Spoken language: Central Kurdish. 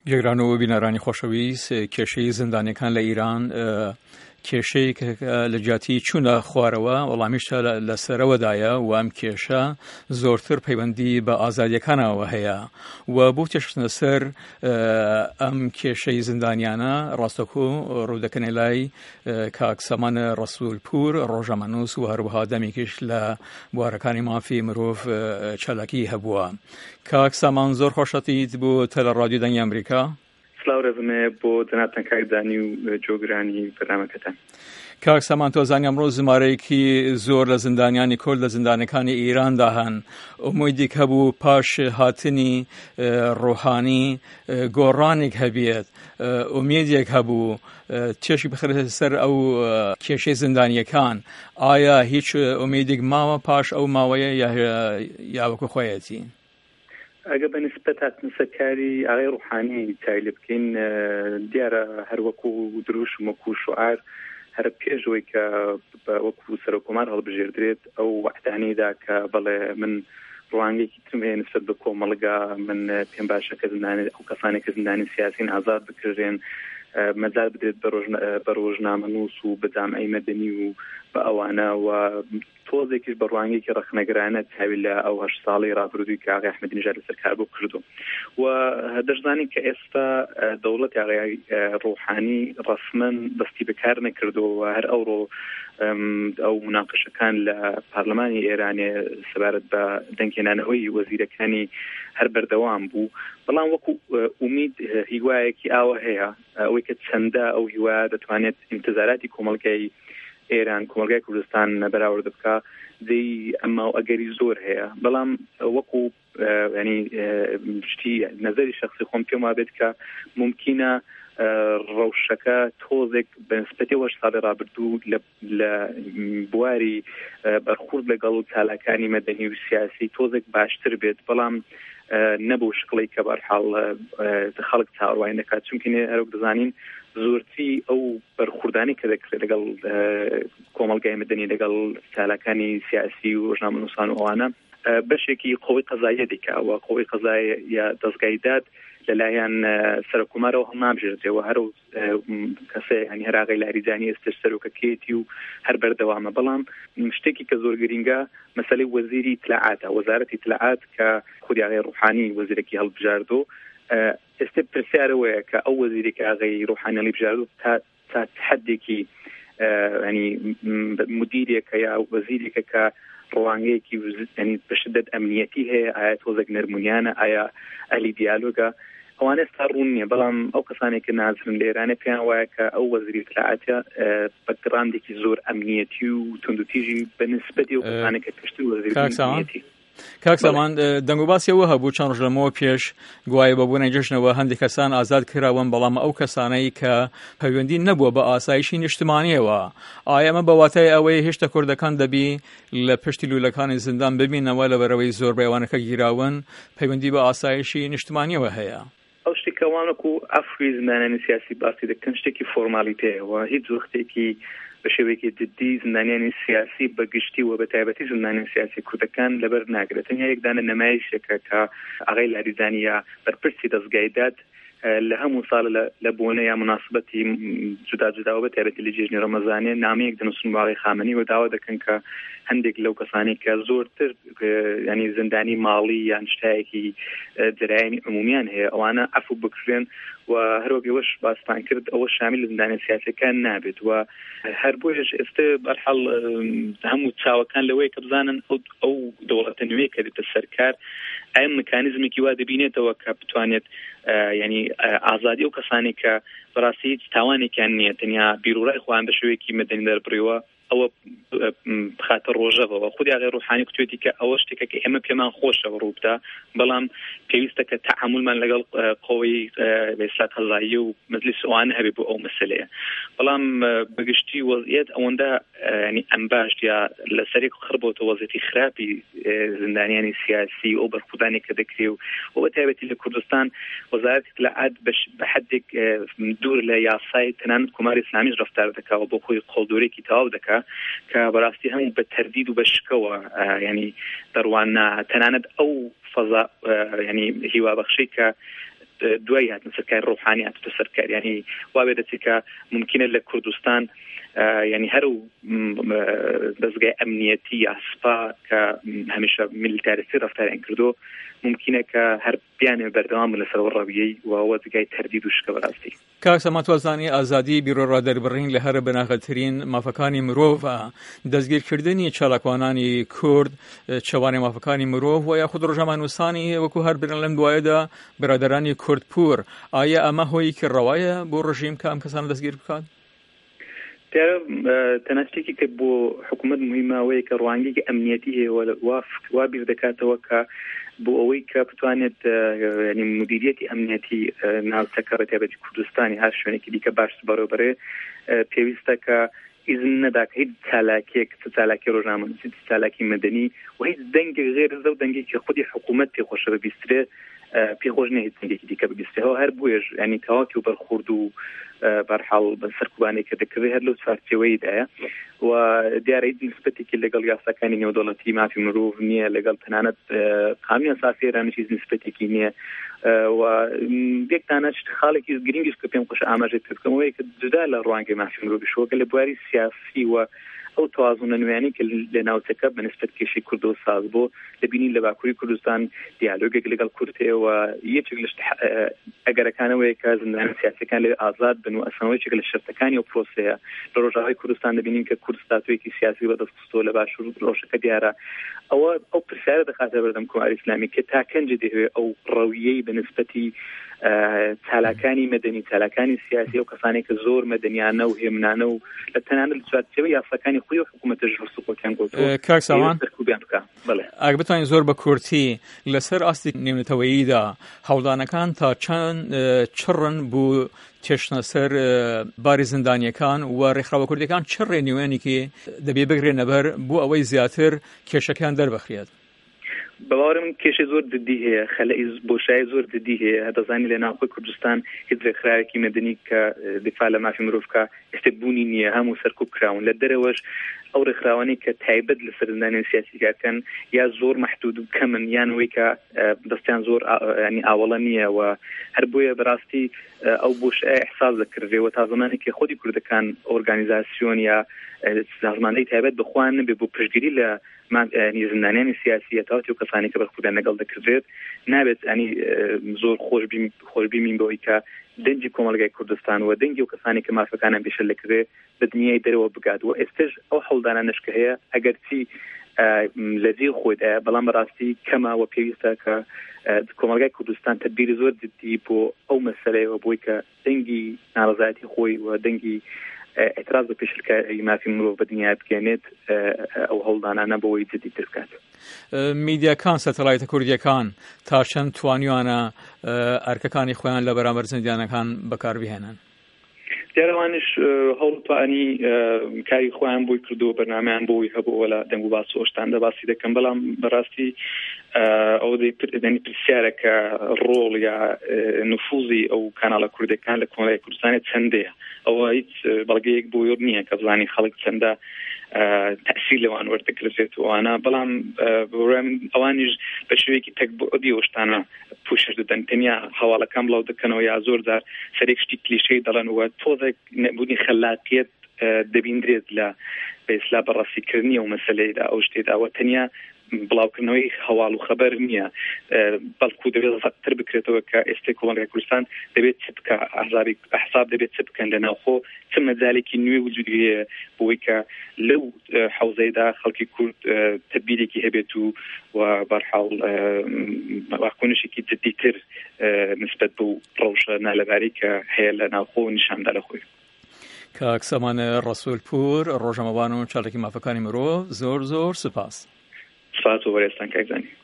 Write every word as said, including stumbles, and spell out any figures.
جێگرانەوە بینەرانی خۆشەویست، کێشەی زیندانیەکان لە ئیران کێشەیەک لە جیاتی چوونە خوارەوە، وەڵامیشە لەسەرەوەدایە و ئەم کێشە زۆرتر پەیوەندی بە ئازادیەکانەوە هەیە و بۆ تێشتنە سەر ئەم کێشەی زیندانیانە ڕاستەخۆ ڕوودەکەنێ لای کاک سەمان ڕەسوولپور ڕۆژەمەنووس و هەروەها دەمێکیش لە بوارەکانی مافی مرۆڤ چالاکی هەبووە. کاک سەمان زۆر خۆشەتیت بۆ تەلەڕادیۆ دەنگی ئەمریکا. سلااو ڕێزمێ بۆ جەنابتان کاکدانی و جۆگرانی بەرنامەکەتان. کاک سەمان تۆزانی ئەمڕۆ ژمارەیەکی زۆر لە زیندانیانی کورد لە زیندانەکانی ئیراندا هەن. ئومێدێک هەبوو پاش هاتنی ڕۆحانی گۆڕانێک هەبێت، ئومێدێک هەبوو چێشی بخرێتە سەر ئەو کێشەی زیندانیەکان. ئایا هیچ ئومێدێک ماوە پاش ئەو ماوەیە یا وەکو خۆیەتی؟ ئەگە بە نسبەت هاتنسەکاری ئاغای ڕوحانی چای لێ بکەین، دیارە هەر وەکو دروش و وەکو شوعار هەر پێشەوەی کە وەکو سەرۆکۆمار هەڵبژێردرێت ئەو وەحدانەیەدا کە بەڵێ من ڕوانگەیەکی ترم هەیە نسبەت بە کۆمەڵگا، من پێم باشە کە ئەو کەسانێک کە زیندانی سیاسین ئازاد بکرێن، مەجال بدرێت بە ڕۆژنامەنووس و بە جامعەی مەدەنی و بە ئەوانە و تۆزێکیش بە ڕوانگەیەکی ڕەخنەگرانە چاوی لە ئەو هەشت ساڵی ڕابردووی کە ئاغای ئەحمەدینژاد لەسەر کار بۆ کردو و دەشزانین کە ئێستا دەوڵەتی ئاغای ڕوحانی ڕەسمەن دەستی بەکار نەکردووە. هەر ئەوڕۆ ئەو مناقشەکان لە پارلەمانی ئێرانێ سەبارەت بە دەنگهێنانەوەی وەزیرەکانی هەر بەردەوام بوو، بەڵام وەکو ئومید هیوایەکی ئاوە هەیە ئەوەی کە چەندە ئەو هیوایە دەتوانێت انتزاراتی کۆمەڵگەی ئێران کۆمەلگای کوردستان بەراورد بکە دەی ئەمە و ئەگەری زۆر هەیە. بەڵام وەکو ینی شتی نەزەری شخصی خۆم پێم وابێت کە ممکنە ڕەوشەکە تۆزێک بە نسبەتی وەش ساڵی ڕابردوو لە بواری بەرخورد لەگەڵ چالاکانی مەدەنی و سیاسی تۆزێک باشتر بێت، بەڵام نەبوو شقڵی کە بەرحاڵ خەڵک چاوەڕوانی دەکات، چونکە هەروەک دەزانین زۆرتی ئەو بەرخوردانی کە دەکرێت لەگەڵ کۆمەڵگای مەدەنی لەگەڵ چالاکانی سیاسی و ڕۆژنامەنووسان و ئەوانە بەشێکی قۆی قەزاییە دیکەوە. قۆی قەزاییە یا دەستگای داد لەلایەن سەرۆکۆمارەوە هەڵنابژێردرێەوە، هەر کەسێ هەنی هەر ئاغای لاریجانی ئێستش سەرۆکەکێتی و هەر بەردەوامە. بەڵام شتێکی کە زۆر گرینگە مەسەلەی وەزیری اطلاعاتە، وەزارەتی اطلاعات کە خودی ئاغای ڕوحانی وەزیرێکی هەڵبژاردۆ. ئێستا پرسیارەوەیە کە ئەو وەزیری کە ئاغای ڕوحانی هەڵبژاردۆ تا حدێکی ینی مدیرێکە یا وەزیرێکە کە ڕوانگەیەکی ینی بەشدەت ئەمنیەتی هەیە، ئایا تۆزێک نەرمونیانە، ئایا ئەلی دیالۆگە، ئەوانە ئێستا ڕوون نییە. بەڵام ئەو کەسانێک کە نازرن لە ئێرانە پێیان وایە کە ئەو وەزیری اطلاعاتە بەکگراندێکی زۆر ئەمنیەتی و توندوتیژی بە نسبەتی ئەو کەسانێک کە پشتی وەزیری ئەمنیەتی. کاک سەمان دەنگ و باسیەوە هەبوو چەند ڕۆژ لەمەوە پێش گوایە بەبوونەوەی جەژنەوە هەندێک کەسان ئازاد کراون، بەڵام ئەو کەسانەی کە پەیوەندی نەبووە بە ئاسایشی نیشتمانیەوە. ئایا ئەمە بەواتای ئەوەی هێشتا کوردەکان دەبی لە پشتی لولەکانی زیندان ببینەوە لەبەرەوەی زۆر بەیوانەکە گیراون پەیوەندی بە ئاسایشی نیشتمانیەوە هەیە؟ ئەو شتێکەوانەکو ئەفوی زمانانی سیاسی باسی دەکەن شتێکی فۆرمالیتەیەوە، هیچ وەختێکی بە شێوەیەکی جدی زندانیانی سیاسی بەگشتی و بە تایبەتی زندانیان سیاسی کوردەکان لەبەر ناگرێت. تەنیا یەکدانە نمایشێکە کە ئاغای لاریجانیە بەرپرسی دەستگای داد لە هەموو ساڵ لە بۆنە یا مناسبەتی جودا جوداوە بە تایبەتی لە جێژنی ڕەمەزانێ نامەیەک دەنووسن بۆ ئاغای خامنەی و داوا دەکەن کە هەندێک لەو کەسانی کە زۆرتر ینی زندانی ماڵی یان شتایەکی جەرایمی عمومیان هەیە ئەوانە عەفو بکرێن و هەروەگەوەش باستان کرد ئەوە شامل زندانی سیاسەکان نابێت. و هەر بۆیش ئێستا بەرحەڵ هەموو چاوەکان لەوەی کە بزانن ئەو دەوڵەتە نوێ کە دێتە سەرکار ئایا مکانیزمێکی وا دەبینێتەوە کە بتوانێت ینی ئازادی ئەو کەسانی کە بەڕاستی هیچ تاوانێکیان نییە، تەنیا بیرروڕای خۆیان بە شێوەیەکی مەدەنی دەربڕیوە ئەوە بخاتە ڕۆژەوە. خودی ئاغای ڕوحانی کوتوێتی کە ئەوە شتێکە کە ئێمە پێمان خۆشەوە ڕووبدا، بەڵام پێویستە کە تەعاملمان لەگەڵ قۆی ئیسلاح قەزاییە و مەجلیس ئەوانە هەبێت بۆ ئەو مەسەلەیە. بەڵام بەگشتی وەزعیەت ئەوەندە ینی ئەم باش یا لەسەرێک خڕبەوەتە وەزعیەتی خراپی زندانیانی سیاسی ئەو بەرخوردانێک کە دەکرێت و بە تایبەتی لە کوردستان وەزارەتی اطلاعات بە حدێک دوور لە یاسای تەنانەت کۆماری ئیسلامیش ڕەفتار دەکات بۆ خۆی قۆڵدۆرێکی تەواو دەکات کە بەڕاستی هەموو بە تەردید و بە شکەوە ینی دەڕوان تەنانەت ئەو فەزا ینی هیوا بەخشی کە دوای هاتن سەرکاری ڕۆحانی هاتوتە سەرکار ینی وا بێت کە ممکنە لە کوردستان ینی هەر دەستگای ئەمنیەتی یا سپا کە هەمیشە میلیتاریسی ڕەفتاریان کردو ممکنە کە هەر بیانێ بەردەوام لەسەر ڕەویەی و وەزگای تەردید و شکە بەڕاستی. کاک سەمات وەزانی ئازادی بیرۆڕادەربڕین لە هەر بەناغەترین مافەکانی مرۆڤ دەستگیرکردنی چالاکوانانی کورد چەوانێ مافەکانی مرۆڤ و یاخود ڕۆژهەمان نووسانی وەکو هەر برن لەم دوایەدا برادەرانی کوردپور ئایا ئەمە هۆی کردڕەوایە بۆ ڕژیم کە ئەم کەسانە دەستگیر بکات؟ تەناستێکی کە بۆ حکوومەت مهمەوەیە کە ڕوانگەیەکی ئەمنیەتی هەیە وا بیر دەکاتەوە کە بۆ ئەوەی کە بتوانێت ینی مدیریەتی ئەمنیەتی ناوچەکە بەتایبەتی کوردستانی هەر شوێنێکی دیکە باش بەڕێوەبەرێ پێویستە کە ئیزن نەداکە هیچ چالاکیەک چالاکی ڕۆژنامەنووسی چالاکی مەدەنی و هیچ دەنگێک غێر لەو دەنگێکی خودی حکوومەت پێخۆشە ببیسترێ پێخۆش نە هیچ دەنگێکی دیکە ببیسترێەوە هەر بوێژ ینی تەواکی و بەرخورد و بەرحاڵ بەسەرکوبانێک کە دەکەوێت هەر لەو چارچێوەیدایە و دیارە هیچ نسبەتێکی لەگەڵ یاساکانی نێودەوڵەتی مافی مرۆڤ نییە لەگەڵ تەنانەت قانونی ئەساسی ئێرانیش هیچ نسبەتێکی نییە و یەکتانە خاڵێکی گرنگیش کە پێم خۆش ئاماژەی پێ بکەمەوەی کە جودا لە ڕوانگەی مافی مرۆڤیشەوە لە بواری سیاسی و ئەو توازنە نوێنی کە لە ناوچەکە بە نسبەت کێشەی کوردەوە ساز بۆ دەبینین لە باکووری کوردستان دیالۆگێک لەگەڵ کورد هەیە و یەکێک لە ئەگەرەکانەوەی کە زندانە سیاسیەکان لێ ئازاد بن و ئەسەنەوەیەک لە شەرتەکانی ئەو پرۆسەیە لە ڕۆژاوای کوردستان دەبینین کە کورد ستاتوویەکی سیاسی بەدەستخستۆ لە باشوور ڕۆژەکە دیارە ئەوە ئەو پرسیارە دەخاتە بەردەم کۆماری ئیسلامی کە تا کەنجە دەهوێت ئەو ڕەویەی بە نسبەتی چالاکانی مەدەنی چالاکانی سیاسی و کەسانی کە زۆر مەدەنیانە و هێمنانە و لە تەنانەت لە چوارچێوەی یاساکانی خۆی و حکوومەتەش هەرسوخۆکیان گۆتووە کاک سامان ئەگە بتوانین زۆر بە کورتی لەسەر ئاستی نێونەتەوەییدا هەوڵدانەکان تا چەند چڕن بوو تێشنە سەر باری زیندانیەکان و ڕێکخراوە کوردەکان چ ڕێنیوێنێکی دەبێ بگرێنە بەر بۆ ئەوەی زیاتر کێشەکان دەربەخرێت؟ بەواڕم کێشەی زۆر ددی هەیە خەلەی بۆشایی زۆر ددی هەیە دەزانی لە ناوخۆی کوردستان هیچ ڕێکخراوێکی مەدەنی کە دفاع لە مافی مرۆڤکە ئێستا بوونی نییە هەموو سەرکوب کراون لە دەرەوەش ئەو ڕێکخراوانی کە تایبەت لەسەر زندانیان سیاسیکەکەن یا زۆر مەحدود و کەمن یان وەی کە دەستیان زۆر ینی ئاوەڵە نییە و هەر بۆیە بەڕاستی ئەو بۆشای احساس دەکردێەوە تا زمانێکی خۆی کوردەکان ئۆرگانیزاسیۆن یا سازمانەی تایبەت بخوان نەبێ بۆ پشتگیری لە ینی زندانیانی سیاسی تاوەتی و کەسانی کە بەرخودیان لەگەڵ دەکردێت نابێت ینی زۆر خۆشببیین بەوەی کە دەنگی کۆمەلگای کوردستان و دەنگی و کەسانی کە مافەکانیان پێشە لەکرێ بە دنیای دەرەوە بگات و ئێستش ئەو هەوڵدانانش کە هەیە ئەگەر چی لە جێ خۆیدایە بەڵام بەڕاستی کەمە و پێویستە کە کۆمەلگای کوردستان تەدبیری زۆر جدی بۆ ئەو مەسەلەیەوە بۆی کە دەنگی ناڕەزایەتی خۆی و دەنگی اعتراض بە پێشکاری مافی مرۆڤ بە دنیا بکەنێت ئەو هەوڵدانانە بەوەی جدیتر بکات. میدیاکان سەتەلایتە کوردیەکان تا چەند توانیوانە ئەرکەکانی خۆیان لە بەرامبەر زیندانەکان بەکاربهێنن؟ دیارەوانش هەوڵتوانی کاری خۆیان بۆی کردو بەرنامەیان بۆی هەبوو لە دەنگ و باس و ئەوشتاندا باسی دەکەم بەڵام بەڕاستی ئەو دەنی پرسیارە کە ڕۆڵ یا نفوزی ئەو کاناڵە کوردەکان لە کۆمەلگای کوردستانی چەندەیە ئەوە هیچ بەڵگەیەک بۆ یۆر نییە کە بزانی خەڵک چەندە تأثیر لەوان وەردەگرێت وانە بەڵام ئەوانیش بە شوەیەکی تەک بۆ ئەدی ئەوشتانە پوشش دەدەن تەنیا هەواڵەکان بڵاو دەکەنەوە یا زۆر جار سەرێک شتی کلیشەی دەڵێن و تۆزێک نەبوونی خەلاقیەت دەبیندرێت لە بە ئیسلا بەڕاستیکردنی ئەو مەسەلەیەدا ئەو شتێداوە تەنیا بڵاوکردنەوەی هەواڵ و خەبەر نییە بەڵکو دەبێت زیاتر بکرێتەوە کە ئێستا کۆمەلگای کوردستان دەبێت چ بکە ئاحزابی ئەحزاب دەبێت چ بکەن لە ناوخۆ چ مەجالێکی نوێ وجودی هەیە بۆی کە لەو حەوزەیەدا خەڵکی کورد تەدبیرێکی هەبێت و و بەرحاڵ واکۆنشێکی جدیتر نسبەت بە ڕەوشە نالەباری کە هەیە لە ناوخۆ و نیشاندا لە خۆی. کاک سەمان ڕەسوولپور ڕۆژهەمەوان و چالاکی مافەکانی مرۆڤ زۆر زۆر سوپاس. سپاس و بەڕێستان کاکزانی.